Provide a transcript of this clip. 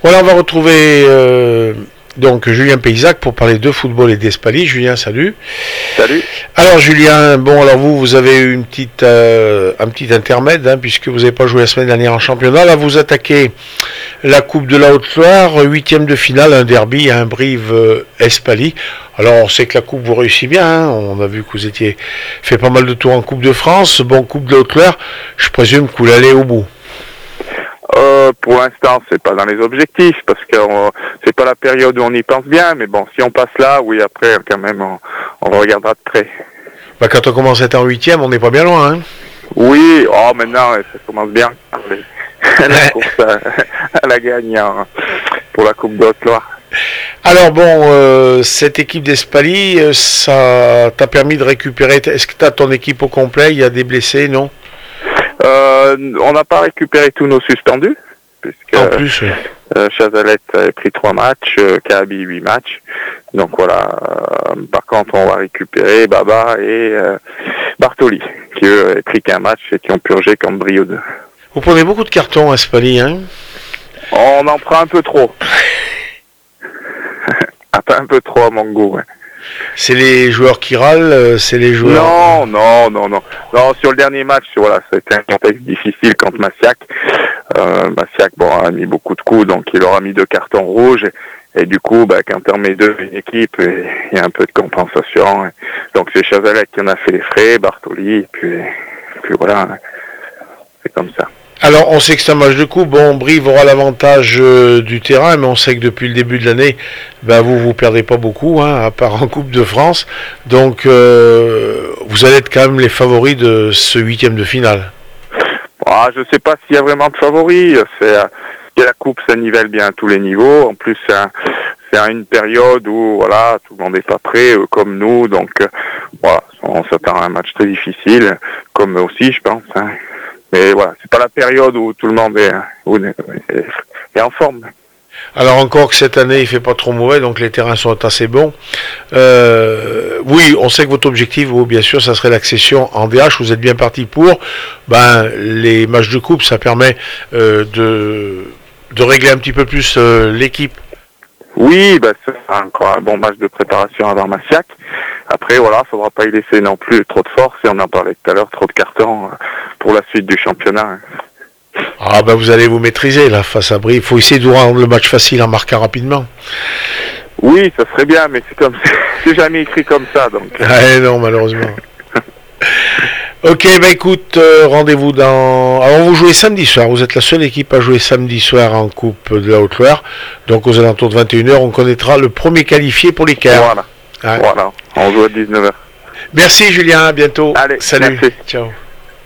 Voilà, on va retrouver donc Julien Paysac pour parler de football et d'Espaly. Julien, salut. Salut. Alors Julien, bon alors vous avez eu un petit intermède puisque vous n'avez pas joué la semaine dernière en championnat. Là vous attaquez la Coupe de la Haute-Loire, 8e de finale, un derby à un Brive-Espaly. Alors on sait que la Coupe vous réussit bien, on a vu que vous étiez fait pas mal de tours en Coupe de France. Bon, Coupe de la Haute-Loire, je présume que vous l'allez au bout. Pour l'instant, c'est pas dans les objectifs parce que c'est pas la période où on y pense bien. Mais bon, si on passe là, oui, après, quand même, on regardera de près. Bah, quand on commence à être en 8e, on n'est pas bien loin. Oui, maintenant, ça commence bien. La course à la gagne pour la Coupe de Haute-Loire. Alors bon, cette équipe d'Espaly, ça t'a permis de récupérer. Est-ce que tu as ton équipe au complet? Il y a des blessés, non? On n'a pas récupéré tous nos suspendus, puisque en plus, Chazalette avait pris 3 matchs, Kabi 8 matchs. Donc voilà, par contre on va récupérer Baba et Bartoli, qui eux avaient pris qu'un match et qui ont purgé comme brio 2. Vous prenez beaucoup de cartons à Espaly, hein? On en prend un peu trop. Un peu trop à mon goût, ouais. C'est les joueurs qui râlent, c'est les joueurs... Non, sur le dernier match, voilà, c'était un contexte difficile contre Massiac. Massiac, a mis beaucoup de coups, donc il aura mis 2 cartons rouges. Et du coup, quand on met 2 une équipe, il y a un peu de compensation. Donc c'est Chazalette qui en a fait les frais, Bartoli, et puis voilà, c'est comme ça. Alors, on sait que c'est un match de coupe. Bon, Brive aura l'avantage du terrain, mais on sait que depuis le début de l'année, vous perdez pas beaucoup, à part en Coupe de France. Donc, vous allez être quand même les favoris de ce 8e de finale. Je sais pas s'il y a vraiment de favoris. La Coupe, ça nivelle bien à tous les niveaux. En plus, c'est une période où, voilà, tout le monde n'est pas prêt, comme nous. Donc, on s'attend à un match très difficile, comme eux aussi, je pense. Mais voilà, c'est pas la période où tout le monde est en forme. Alors encore que cette année il fait pas trop mauvais, donc les terrains sont assez bons. Oui, on sait que votre objectif, bien sûr, ça serait l'accession en DH. Vous êtes bien parti pour. Les matchs de coupe, ça permet de régler un petit peu plus l'équipe. Oui, c'est encore un bon match de préparation avant Massiac. Après, voilà, faudra pas y laisser non plus trop de force, et on en parlait tout à l'heure, trop de cartons pour la suite du championnat. Vous allez vous maîtriser là face à Brive. Il faut essayer de rendre le match facile en marquant rapidement. Oui, ça serait bien, mais c'est jamais écrit comme ça, donc. Non, malheureusement. Ok, écoute, rendez-vous Alors vous jouez samedi soir, vous êtes la seule équipe à jouer samedi soir en Coupe de la Haute-Loire. Donc aux alentours de 21h, on connaîtra le premier qualifié pour les quarts. Voilà, on joue à 19h. Merci Julien, à bientôt. Allez, salut. Merci. Ciao.